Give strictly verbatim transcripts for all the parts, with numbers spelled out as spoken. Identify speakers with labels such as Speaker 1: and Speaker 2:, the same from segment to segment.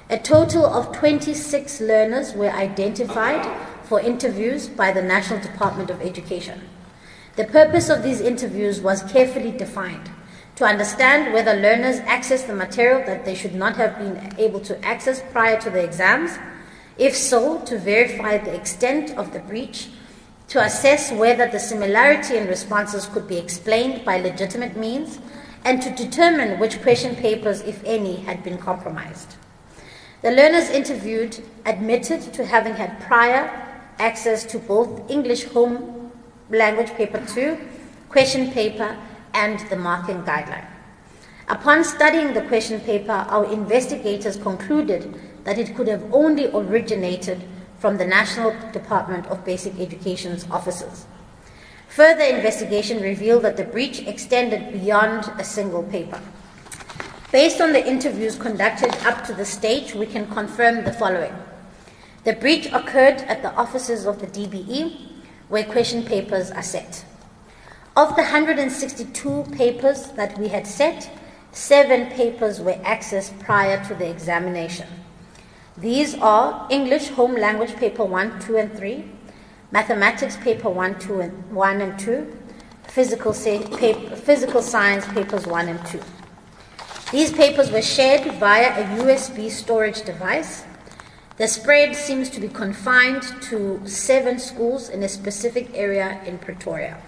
Speaker 1: A total of twenty-six learners were identified for interviews by the National Department of Education. The purpose of these interviews was carefully defined to understand whether learners accessed the material that they should not have been able to access prior to the exams. If so, to verify the extent of the breach, to assess whether the similarity in responses could be explained by legitimate means, and to determine which question papers, if any, had been compromised. The learners interviewed admitted to having had prior access to both English Home Language Paper two, question paper, and the marking guideline. Upon studying the question paper, our investigators concluded that it could have only originated from the National Department of Basic Education's offices. Further investigation revealed that the breach extended beyond a single paper. Based on the interviews conducted up to the stage, we can confirm the following. The breach occurred at the offices of the D B E, where question papers are set. Of the one hundred sixty-two papers that we had set, seven papers were accessed prior to the examination. These are English Home Language Paper one, two, and three, Mathematics Paper one, two, and one and two, Physical, paper, Physical Science Papers one and two. These papers were shared via a U S B storage device. The spread seems to be confined to seven schools in a specific area in Pretoria.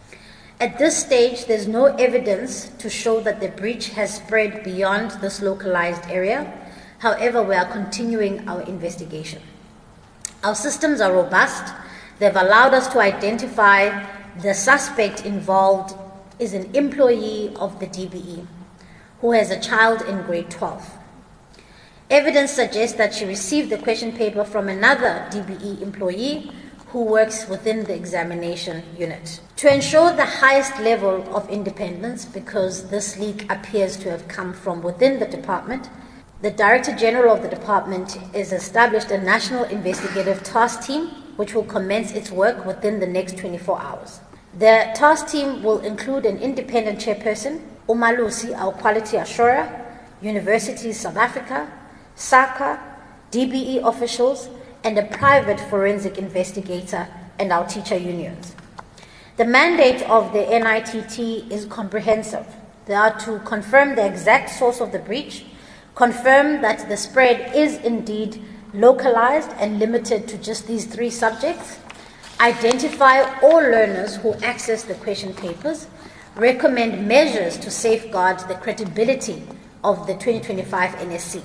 Speaker 1: At this stage, there's no evidence to show that the breach has spread beyond this localized area. However, we are continuing our investigation. Our systems are robust. They've allowed us to identify the suspect involved is an employee of the D B E who has a child in grade twelve. Evidence suggests that she received the question paper from another D B E employee who works within the examination unit. To ensure the highest level of independence, because this leak appears to have come from within the department, the Director General of the department has established a national investigative task team which will commence its work within the next twenty-four hours. The task team will include an independent chairperson, Umalusi, our quality assurer, Universities South Africa, SACA, D B E officials, and a private forensic investigator and our teacher unions. The mandate of the N I T T is comprehensive. They are to confirm the exact source of the breach, confirm that the spread is indeed localized and limited to just these three subjects, identify all learners who access the question papers, recommend measures to safeguard the credibility of the twenty twenty-five N S C,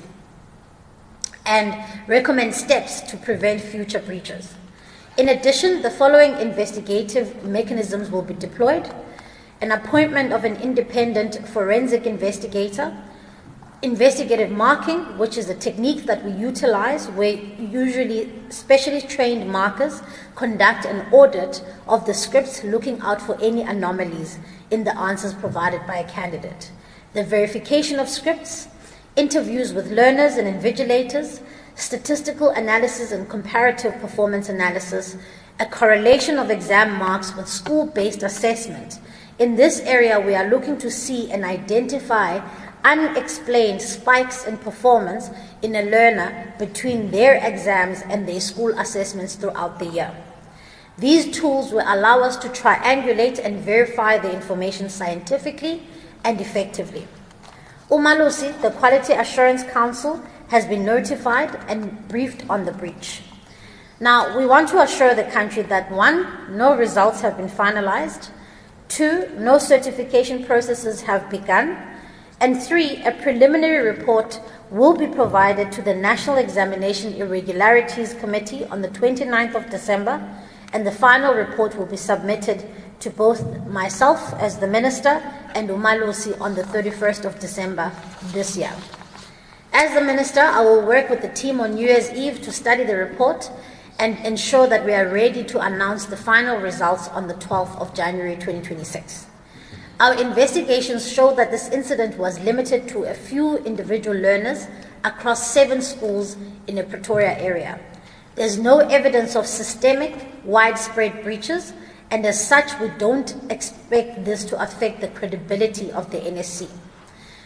Speaker 1: and recommend steps to prevent future breaches. In addition, the following investigative mechanisms will be deployed: an appointment of an independent forensic investigator, investigative marking, which is a technique that we utilize where usually specially trained markers conduct an audit of the scripts looking out for any anomalies in the answers provided by a candidate, the verification of scripts, interviews with learners and invigilators, statistical analysis and comparative performance analysis, a correlation of exam marks with school-based assessment. In this area, we are looking to see and identify unexplained spikes in performance in a learner between their exams and their school assessments throughout the year. These tools will allow us to triangulate and verify the information scientifically and effectively. Umalusi, the Quality Assurance Council, has been notified and briefed on the breach. Now, we want to assure the country that one, no results have been finalized, two, no certification processes have begun, and three, a preliminary report will be provided to the National Examination Irregularities Committee on the twenty-ninth of December, and the final report will be submitted to both myself as the Minister and Umalusi on the thirty-first of December this year. As the Minister, I will work with the team on New Year's Eve to study the report and ensure that we are ready to announce the final results on the twelfth of January twenty twenty-six. Our investigations show that this incident was limited to a few individual learners across seven schools in the Pretoria area. There's no evidence of systemic, widespread breaches, and as such, we don't expect this to affect the credibility of the N S C.